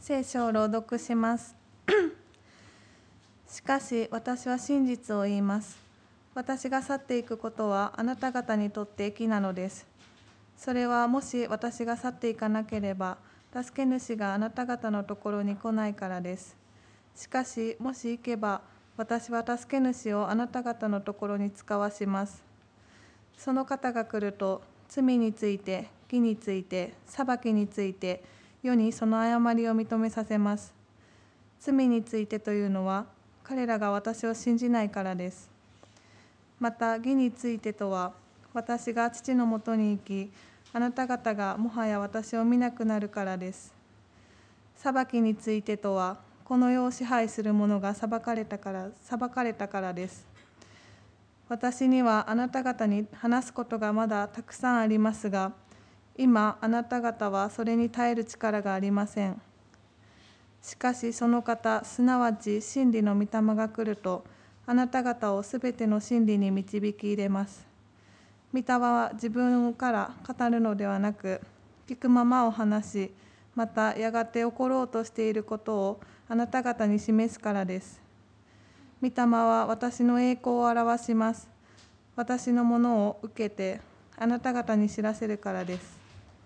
聖書を朗読します。しかし私は真実を言います。私が去っていくことはあなた方にとって益なのです。それはもし私が去っていかなければ、助け主があなた方のところに来ないからです。しかしもし行けば、私は助け主をあなた方のところに使わします。その方が来ると、罪について、義について、裁きについて、世にその誤りを認めさせます。罪についてというのは、彼らが私を信じないからです。また義についてとは、私が父のもとに行き、あなた方がもはや私を見なくなるからです。裁きについてとは、この世を支配する者が裁かれたからです。私にはあなた方に話すことがまだたくさんありますが、今あなた方はそれに耐える力がありません。しかしその方、すなわち真理の御霊が来ると、あなた方をすべての真理に導き入れます。御霊は自分から語るのではなく、聞くままを話し、またやがて起ころうとしていることをあなた方に示すからです。御霊は私の栄光を表します。私のものを受けてあなた方に知らせるからです。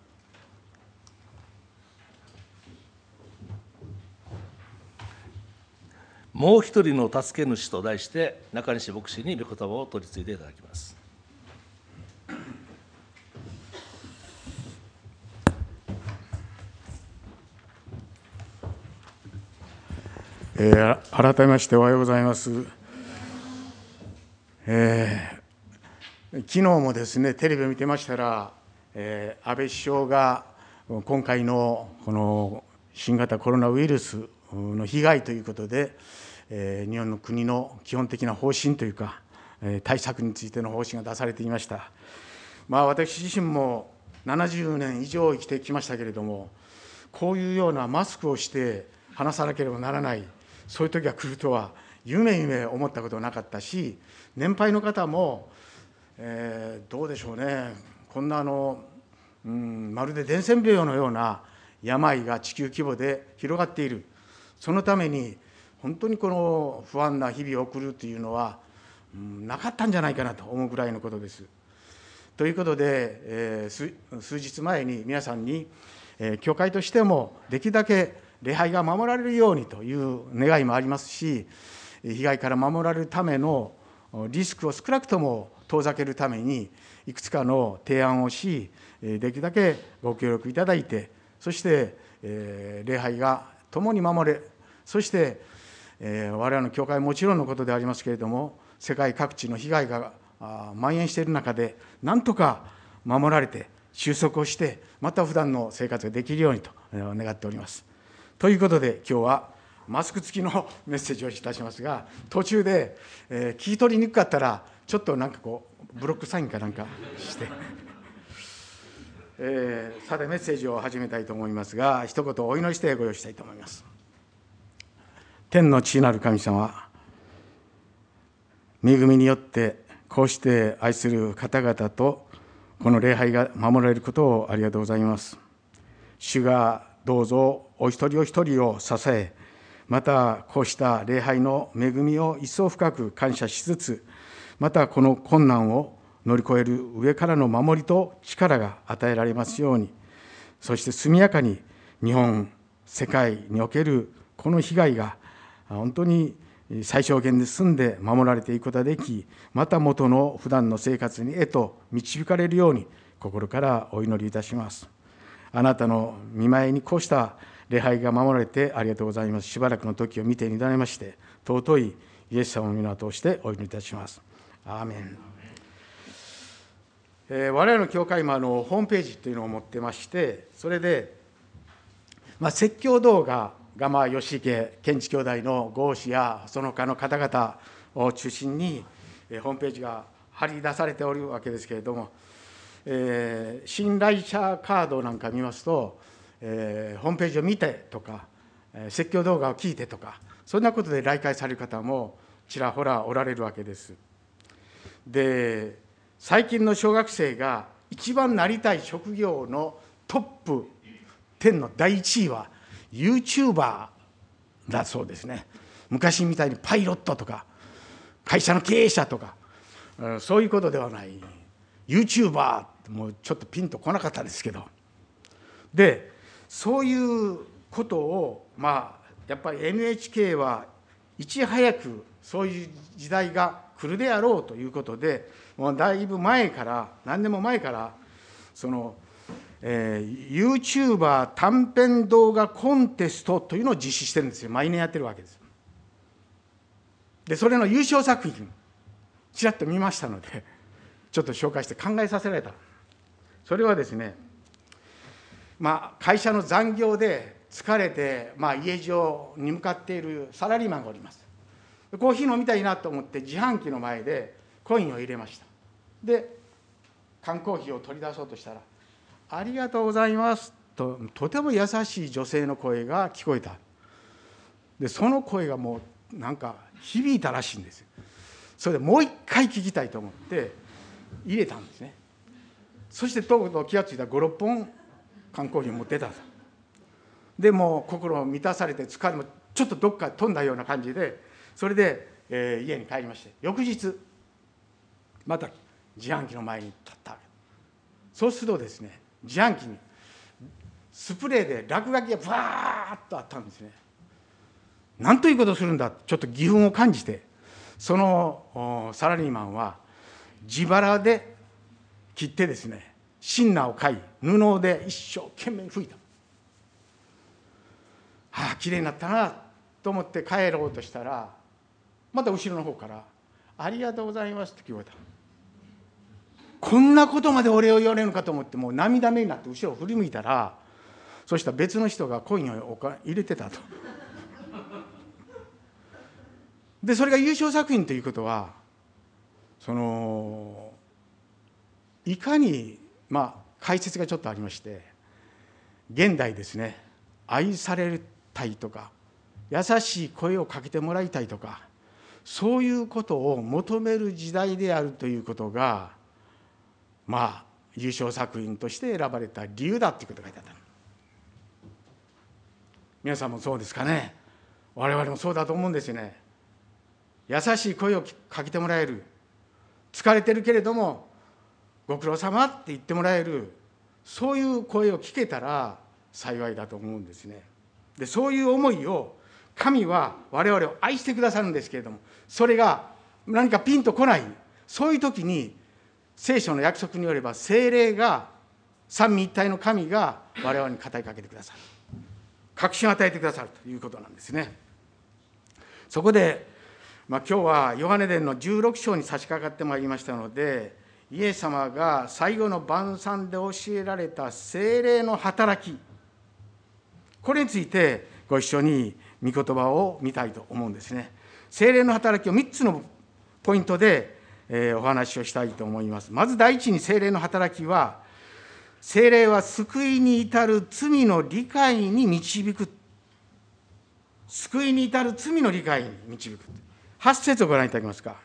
もう一人の助け主と題して中西牧師に御言葉を取り次いでいただきます。 改めましておはようございます。昨日もですね、テレビを見てましたら、安倍首相が今回のこの新型コロナウイルスの被害ということで、日本の国の基本的な方針というか、対策についての方針が出されていました。私自身も70年以上生きてきましたけれども、こういうようなマスクをして話さなければならない、そういう時が来るとは夢思ったことはなかったし、年配の方も、どうでしょうね、こんなまるで伝染病のような病が地球規模で広がっている、そのために本当にこの不安な日々を送るというのは、なかったんじゃないかなと思うぐらいのことです。ということで、数日前に皆さんに、教会としてもできるだけ礼拝が守られるようにという願いもありますし、被害から守られるためのリスクを少なくとも遠ざけるためにいくつかの提案をし、できるだけご協力いただいて、そして礼拝が共に守れ、そして我々の教会はもちろんのことでありますけれども、世界各地の被害が蔓延している中で、なんとか守られて収束をして、また普段の生活ができるようにと願っております。ということで、今日はマスク付きのメッセージをいたしますが、途中で聞き取りにくかったら、ちょっとなんかこうブロックサインかなんかしてさてメッセージを始めたいと思いますが、一言お祈りしてご用意したいと思います。天の父なる神様、恵みによってこうして愛する方々とこの礼拝が守られることをありがとうございます。主がどうぞお一人お一人を支え、またこうした礼拝の恵みを一層深く感謝しつつ、またこの困難を乗り越える上からの守りと力が与えられますように、そして速やかに日本、世界におけるこの被害が本当に最小限で済んで守られていくことができ、また元の普段の生活へと導かれるように心からお祈りいたします。あなたの御前にこうした礼拝が守られてありがとうございます。しばらくの時を見てにられまして、尊いイエス様の皆を通してお祈りいたします。アーメン。我々の教会もホームページというのを持ってまして、それで、説教動画が吉池健治兄弟の合子やその他の方々を中心にホームページが貼り出されておるわけですけれども、新来者カードなんか見ますと、ホームページを見てとか、説教動画を聞いてとか、そんなことで来会される方もちらほらおられるわけです。で、最近の小学生が一番なりたい職業のトップ10の第1位は YouTuber だそうですね。昔みたいにパイロットとか会社の経営者とかそういうことではない YouTuber ってもうちょっとピンとこなかったですけど、でそういうことをやっぱり NHK はいち早くそういう時代が来るであろうということで、もうだいぶ前から何年も前からその、YouTuber 短編動画コンテストというのを実施してるんですよ。毎年やってるわけです。でそれの優勝作品ちらっと見ましたのでちょっと紹介して考えさせられた。それはですね、会社の残業で疲れて、家路に向かっているサラリーマンがおります。コーヒー飲みたいなと思って自販機の前でコインを入れました。で缶コーヒーを取り出そうとしたら「ありがとうございます」ととても優しい女性の声が聞こえた。でその声がもうなんか響いたらしいんですよ。それでもう一回聞きたいと思って入れたんですね。そしてとうとう気がついたら5、6本缶コーヒーを持ってた。でもう心を満たされて疲れもちょっとどっか飛んだような感じで、それで、家に帰りまして、翌日また自販機の前に立ったわけ。そうするとですね、自販機にスプレーで落書きがブワーッとあったんですね。なんということをするんだ、ちょっと義憤を感じて、そのサラリーマンは自腹で切ってですね、シンナーを買い布で一生懸命拭いた。きれいになったなと思って帰ろうとしたら、また後ろの方から「ありがとうございます」って聞こえた。こんなことまでお礼を言われるのかと思って、もう涙目になって後ろを振り向いたら、そしたら別の人がコインを入れてたと。でそれが優勝作品ということは、いかに解説がちょっとありまして、現代ですね、愛されたいとか優しい声をかけてもらいたいとか、そういうことを求める時代であるということが優勝作品として選ばれた理由だということが書いてあった。皆さんもそうですかね。我々もそうだと思うんですよね。優しい声をかけてもらえる、疲れてるけれどもご苦労様って言ってもらえる、そういう声を聞けたら幸いだと思うんですね。でそういう思いを神は我々を愛してくださるんですけれども、それが何かピンとこない、そういう時に聖書の約束によれば聖霊が、三位一体の神が我々に語りかけてくださる、確信を与えてくださるということなんですね。そこで、今日はヨハネ伝の16章に差し掛かってまいりましたので、イエス様が最後の晩餐で教えられた聖霊の働き、これについてご一緒に御言葉を見たいと思うんですね。聖霊の働きを3つのポイントでお話をしたいと思います。まず第一に、聖霊の働きは、聖霊は救いに至る罪の理解に導く。救いに至る罪の理解に導く。8節をご覧いただけますか。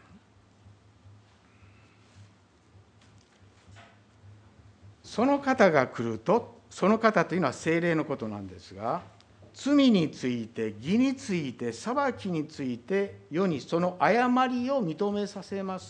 その方が来ると、その方というのは聖霊のことなんですが、罪について、義について、裁きについて、世にその誤りを認めさせます。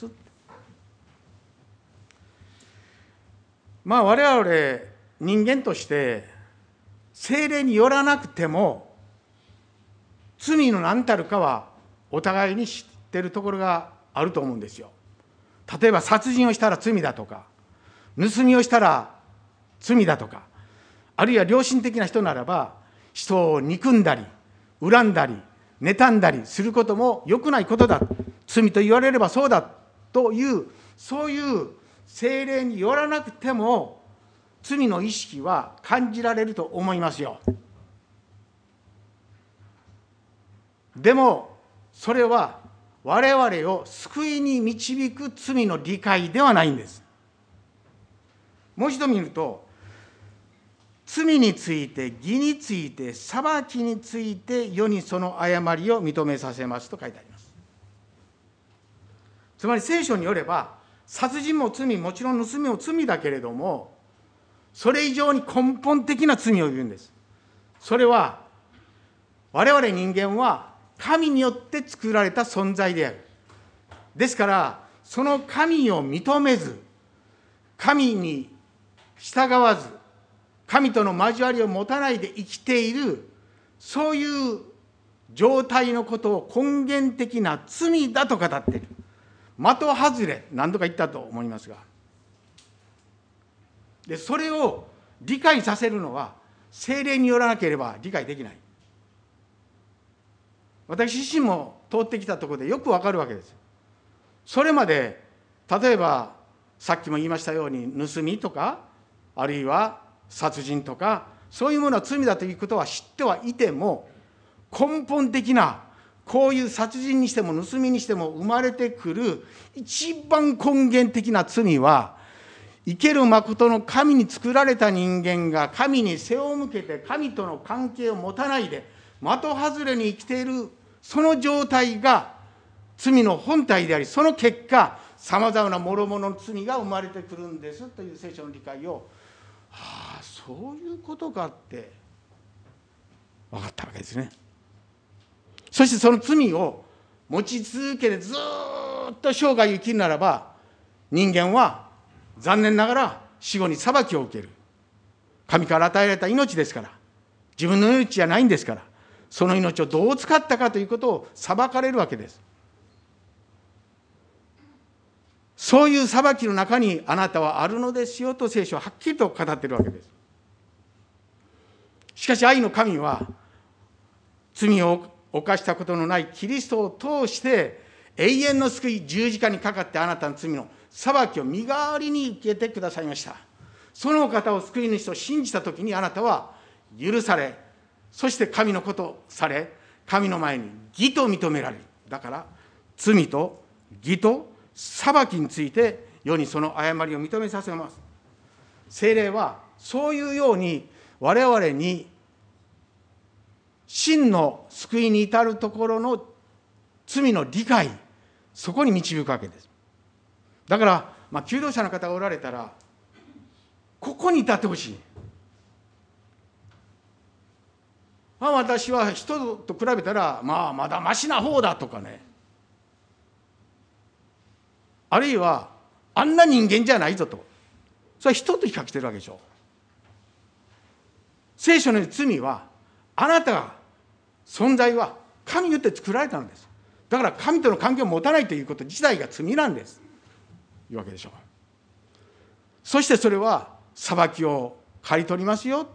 我々人間として聖霊によらなくても罪の何たるかはお互いに知っているところがあると思うんですよ。例えば殺人をしたら罪だとか、盗みをしたら罪だとか、あるいは良心的な人ならば人を憎んだり恨んだり妬んだりすることも良くないことだ、罪と言われればそうだという、そういう聖霊によらなくても罪の意識は感じられると思いますよ。でもそれは我々を救いに導く罪の理解ではないんです。もう一度見ると、罪について、義について、裁きについて、世にその誤りを認めさせますと書いてあります。つまり聖書によれば、殺人も罪、もちろん盗みも罪だけれども、それ以上に根本的な罪を言うんです。それは我々人間は神によって作られた存在である。ですから、その神を認めず、神に従わず、神との交わりを持たないで生きている、そういう状態のことを根源的な罪だと語っている。的外れ、何度か言ったと思いますが。で、それを理解させるのは、聖霊によらなければ理解できない。私自身も通ってきたところでよくわかるわけです。それまで、例えば、さっきも言いましたように、盗みとか、あるいは殺人とか、そういうものは罪だということは知ってはいても、根本的な、こういう殺人にしても盗みにしても生まれてくる一番根源的な罪は、生ける誠の神に作られた人間が神に背を向けて神との関係を持たないで的外れに生きているその状態が罪の本体であり、その結果さまざまな諸々の罪が生まれてくるんですという聖書の理解を、そういうことかって分かったわけですね。そしてその罪を持ち続けてずっと生涯生きるならば、人間は残念ながら死後に裁きを受ける。神から与えられた命ですから、自分の命じゃないんですから、その命をどう使ったかということを裁かれるわけです。そういう裁きの中にあなたはあるのですよと聖書ははっきりと語っているわけです。しかし愛の神は罪を犯したことのないキリストを通して永遠の救い、十字架にかかってあなたの罪の裁きを身代わりに受けてくださいました。その方を救い主と信じたときにあなたは許され、そして神のことされ、神の前に義と認められる。だから罪と義と裁きについて世にその誤りを認めさせます。聖霊はそういうように我々に真の救いに至るところの罪の理解、そこに導くわけです。だから、求道者の方がおられたら、ここに至ってほしい。私は人と比べたら、まだマシな方だとかね。あるいは、あんな人間じゃないぞと。それは人と比較してるわけでしょ。聖書の罪は、あなたが、存在は神によって作られたのです。だから神との関係を持たないということ自体が罪なんです。いうわけでしょう。そしてそれは裁きを刈り取りますよ。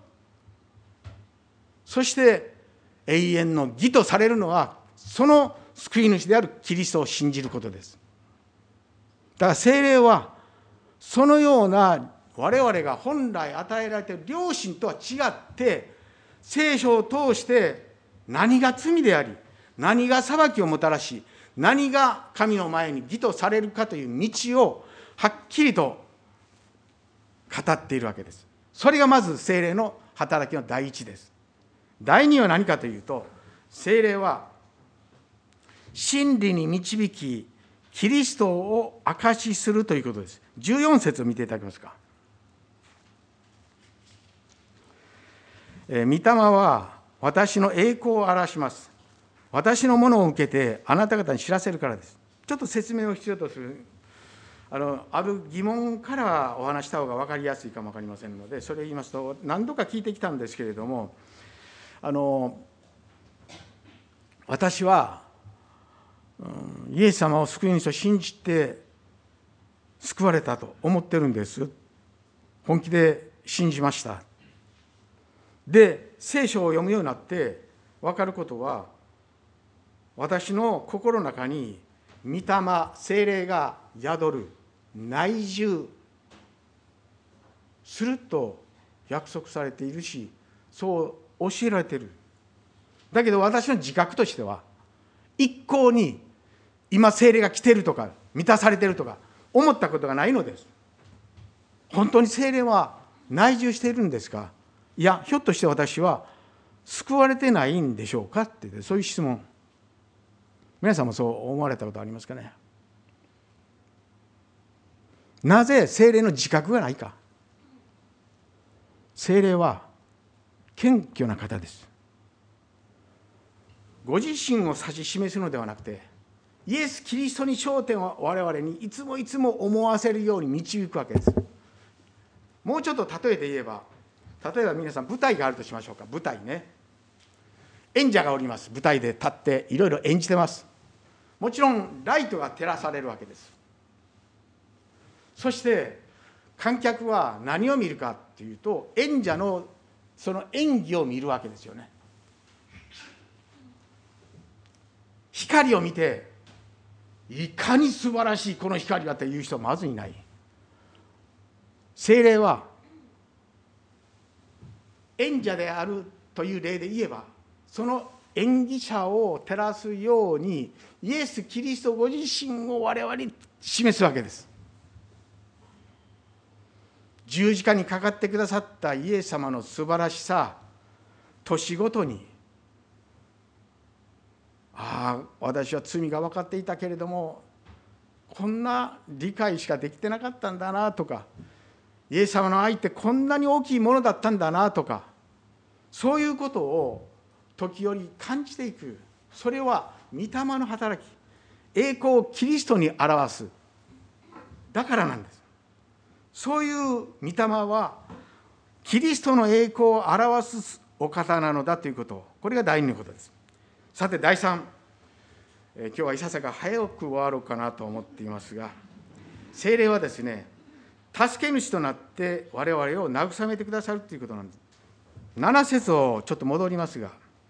そして永遠の義とされるのはその救い主であるキリストを信じることです。だから聖霊はそのような我々が本来与えられている良心とは違って聖書を通して何が罪であり何が裁きをもたらし何が神の前に義とされるかという道をはっきりと語っているわけです。それがまず聖霊の働きの第一です。第二は何かというと、聖霊は真理に導きキリストを証しするということです。14節を見ていただけますか。御霊は私の栄光を表します。私のものを受けてあなた方に知らせるからです。ちょっと説明を必要とするある疑問からお話した方が分かりやすいかも分かりませんので、それを言いますと、何度か聞いてきたんですけれども、私はイエス様を救い主と信じて救われたと思ってるんです。本気で信じました。で、聖書を読むようになって分かることは、私の心の中に御霊、聖霊が宿る、内住すると約束されているし、そう教えられている。だけど私の自覚としては、一向に今聖霊が来ているとか満たされているとか思ったことがないのです。本当に聖霊は内住しているんですか。いや、ひょっとして私は救われてないんでしょうかって、そういう質問。皆さんもそう思われたことありますかね。なぜ聖霊の自覚がないか。聖霊は謙虚な方です。 ご自身を指し示すのではなくて、イエス・キリストに焦点を我々にいつもいつも思わせるように導くわけです。もうちょっと例えて言えば、例えば皆さん舞台があるとしましょうか。舞台ね、演者がおります。舞台で立っていろいろ演じてます。もちろんライトが照らされるわけです。そして観客は何を見るかというと、演者のその演技を見るわけですよね。光を見て、いかに素晴らしいこの光はという人はまずいない。聖霊は演者であるという例で言えば、その演技者を照らすようにイエス・キリストご自身を我々に示すわけです。十字架にかかってくださったイエス様の素晴らしさ、年ごとに、私は罪が分かっていたけれどもこんな理解しかできてなかったんだなとか、イエス様の愛ってこんなに大きいものだったんだなとか、そういうことを時折感じていく。それは御霊の働き、栄光をキリストに表すだからなんです。そういう御霊はキリストの栄光を表すお方なのだということ、これが第二のことです。さて第三、今日はいささか早く終わろうかなと思っていますが、聖霊はですね、助け主となって我々を慰めてくださるということなんです。7節をちょっと戻りますが、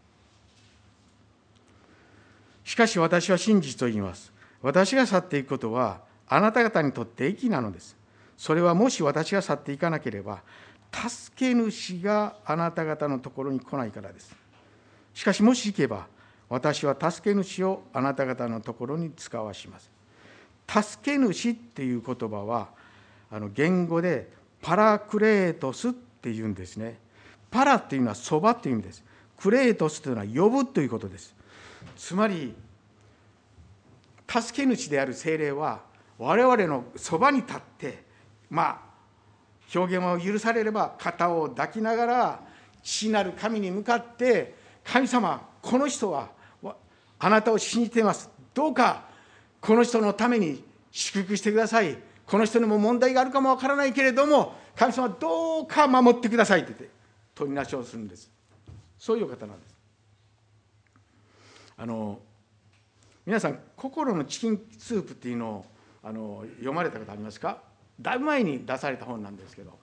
しかし私は真実と言います。私が去っていくことはあなた方にとって益なのです。それはもし私が去っていかなければ、助け主があなた方のところに来ないからです。しかしもし行けば、私は助け主をあなた方のところに使わします。助け主っていう言葉は、言語でパラクレートスっていうんですね。パラっていうのはそばっていう意味です。クレートスというのは呼ぶということです。つまり、助け主である聖霊は、我々のそばに立って、表現を許されれば、肩を抱きながら、父なる神に向かって、神様、この人はあなたを信じています。どうか、この人のために祝福してください。この人にも問題があるかもわからないけれども、神様どうか守ってくださいと言って、取りなしをするんです。そういう方なんです。皆さん、心のチキンスープっていうのを読まれたことありますか？だいぶ前に出された本なんですけど。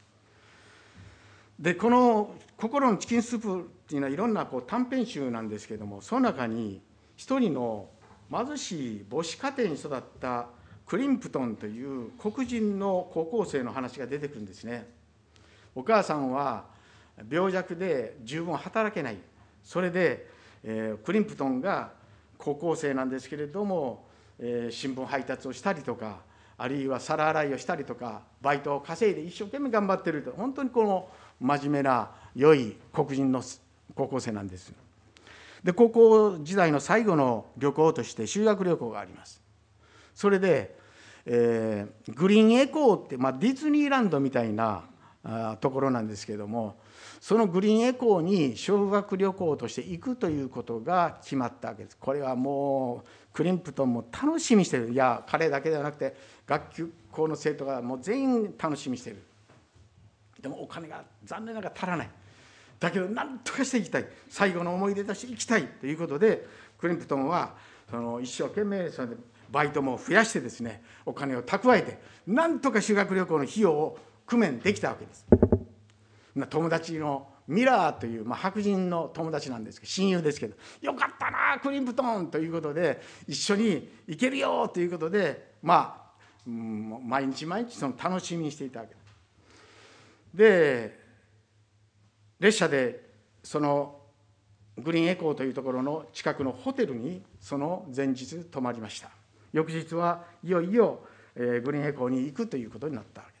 で、この心のチキンスープっていうのはいろんな短編集なんですけども、その中に一人の貧しい母子家庭に育ったクリンプトンという黒人の高校生の話が出てくるんですね。お母さんは病弱で十分働けない。それで、クリンプトンが高校生なんですけれども、新聞配達をしたりとか、あるいは皿洗いをしたりとか、バイトを稼いで一生懸命頑張っていると、本当にこの真面目な良い黒人の高校生なんです。で、高校時代の最後の旅行として修学旅行があります。それで、グリーンエコーって、ディズニーランドみたいなところなんですけれども、そのグリーンエコーに修学旅行として行くということが決まったわけです。これはもうクリンプトンも楽しみにしてる。いや、彼だけではなくて学校の生徒がもう全員楽しみにしてる。でもお金が残念ながら足らない。だけど何とかしていきたい。最後の思い出として行きたいということで、クリンプトンは一生懸命それでバイトも増やしてですね、お金を蓄えて、なんとか修学旅行の費用を工面できたわけです。友達のミラーという、白人の友達なんですけど、親友ですけど、よかったなクリンプトンということで、一緒に行けるよということで、毎日毎日その楽しみにしていたわけです。で、列車でそのグリーンエコーというところの近くのホテルにその前日泊まりました。翌日はいよいよグリーンエコーに行くということになったわけです。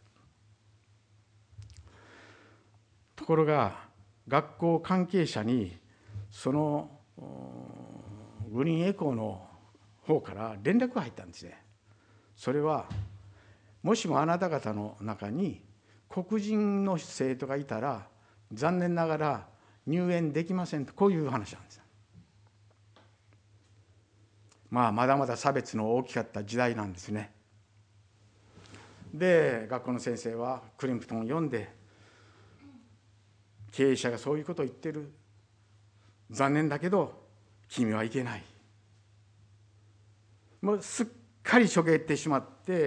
ところが学校関係者にそのグリーンエコーの方から連絡が入ったんですね。それは、もしもあなた方の中に黒人の生徒がいたら残念ながら入園できませんと、こういう話なんです。 まだまだ差別の大きかった時代なんですね。で、学校の先生はクリンプトンを読んで、経営者がそういうことを言ってる、残念だけど君はいけない、もうすっかりしょげてしまって、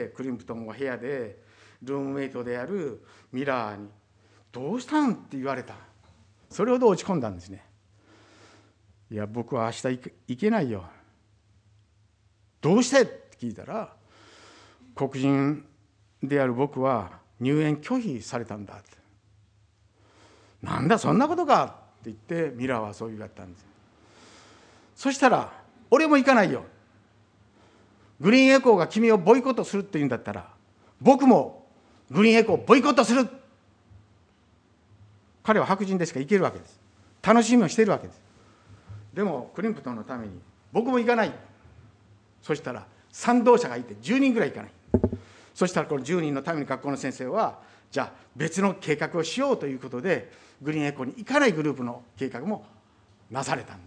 クリンプトンは部屋でルームメイトであるミラーに「どうしたん?」って言われた。それほど落ち込んだんですね。いや、僕は明日行けないよ。どうしてって聞いたら、黒人である僕は入園拒否されたんだって。なんだそんなことかって言ってミラーはそう言われたんです。そしたら、俺も行かないよ。グリーンエコーが君をボイコットするって言うんだったら、僕もグリーンエコーをボイコットする。彼は白人ですから行けるわけです。楽しみをしているわけです。でもクリンプトンのために僕も行かない。そしたら賛同者がいて10人ぐらい行かない。そしたらこの10人のために学校の先生は、じゃあ別の計画をしようということで、グリーンエコーに行かないグループの計画もなされた。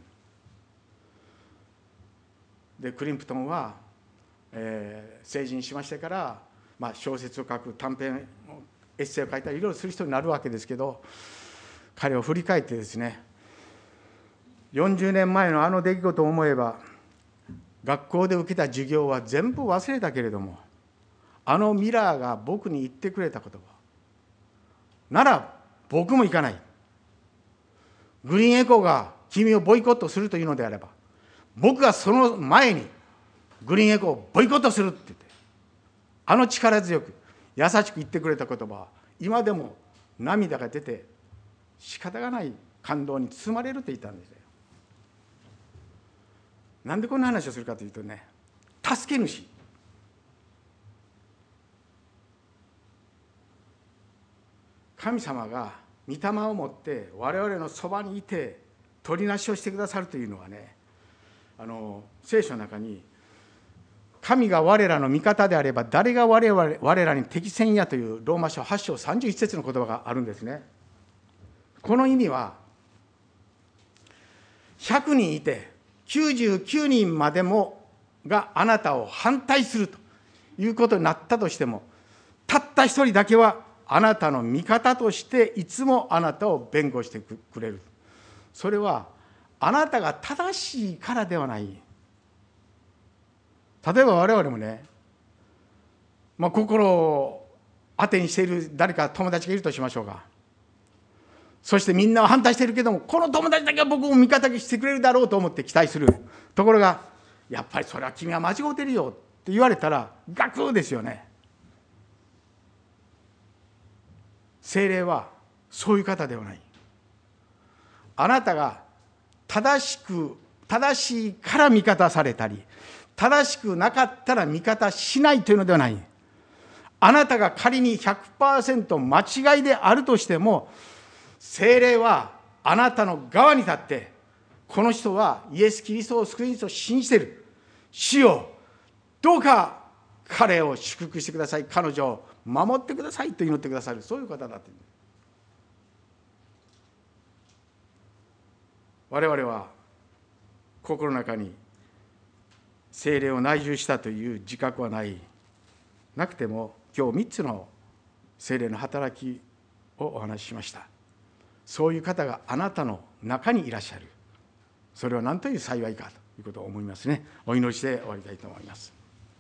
でクリンプトンは、成人しましてから、小説を書く、短編エッセイを書いたりいろいろする人になるわけですけど、彼を振り返ってですね、40年前のあの出来事を思えば、学校で受けた授業は全部忘れたけれども、あのミラーが僕に言ってくれた言葉なら僕も行かない。グリーンエコーが君をボイコットするというのであれば、僕がその前にグリーンエコーをボイコットするって言って、あの力強く優しく言ってくれた言葉は今でも涙が出て仕方がない感動に包まれるって言ったんですよ。なんでこんな話をするかというとね、助け主、神様が御霊を持って我々のそばにいて取りなしをしてくださるというのはね、聖書の中に神が我らの味方であれば誰が我らに敵せんやというローマ書8章31節の言葉があるんですね。この意味は、100人いて99人までもがあなたを反対するということになったとしても、たった一人だけはあなたの味方としていつもあなたを弁護してくれる。それはあなたが正しいからではない。例えば我々もね、心を当てにしている誰か友達がいるとしましょうか。そしてみんなは反対しているけども、この友達だけは僕を味方にしてくれるだろうと思って期待する。ところが、やっぱりそれは君は間違ってるよって言われたらガクですよね。聖霊はそういう方ではない。あなたが正しいから味方されたり、正しくなかったら味方しないというのではない。あなたが仮に 100% 間違いであるとしても、聖霊はあなたの側に立って、この人はイエス・キリストを救い主と信じている。主よ、どうか彼を祝福してください。彼女を守ってくださいと祈ってくださる。そういう方だって。我々は心の中に聖霊を内住したという自覚はなくても、今日3つの聖霊の働きをお話ししました。そういう方があなたの中にいらっしゃる。それは何という幸いかということを思いますね。お祈りして終わりたいと思います。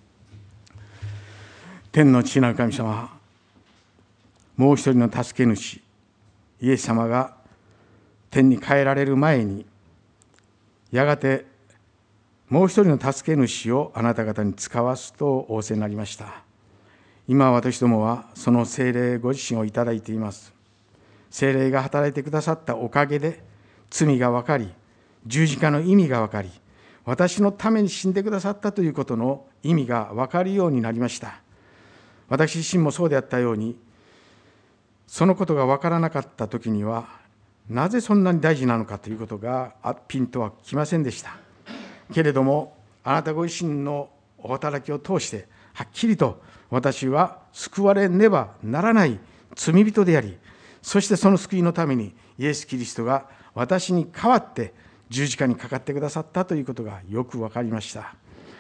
天の父なる神様、もう一人の助け主イエス様が天に帰られる前に、やがてもう一人の助け主をあなた方に使わすと仰せになりました。今私どもはその聖霊ご自身をいただいています。聖霊が働いてくださったおかげで罪が分かり、十字架の意味が分かり、私のために死んでくださったということの意味が分かるようになりました。私自身もそうであったように、そのことが分からなかったときには、なぜそんなに大事なのかということがピンとはきませんでした。けれども、あなたご自身のお働きを通して、はっきりと私は救われねばならない罪人であり、そしてその救いのためにイエス・キリストが私に代わって十字架にかかってくださったということがよく分かりました。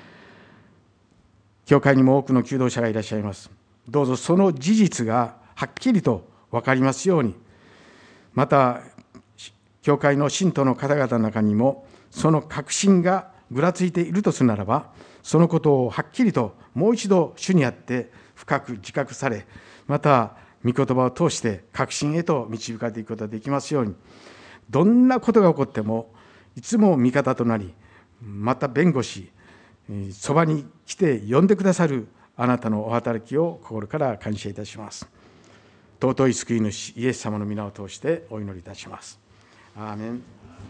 教会にも多くの求道者がいらっしゃいます。どうぞその事実がはっきりと分かりますように、また教会の信徒の方々の中にもその確信がぐらついているとするならば、そのことをはっきりともう一度主にあって深く自覚され、また御言葉を通して確信へと導かれていくことができますように、どんなことが起こってもいつも味方となり、また弁護し、そばに来て呼んでくださるあなたのお働きを心から感謝いたします。尊い救い主イエス様の皆を通してお祈りいたします。アーメン。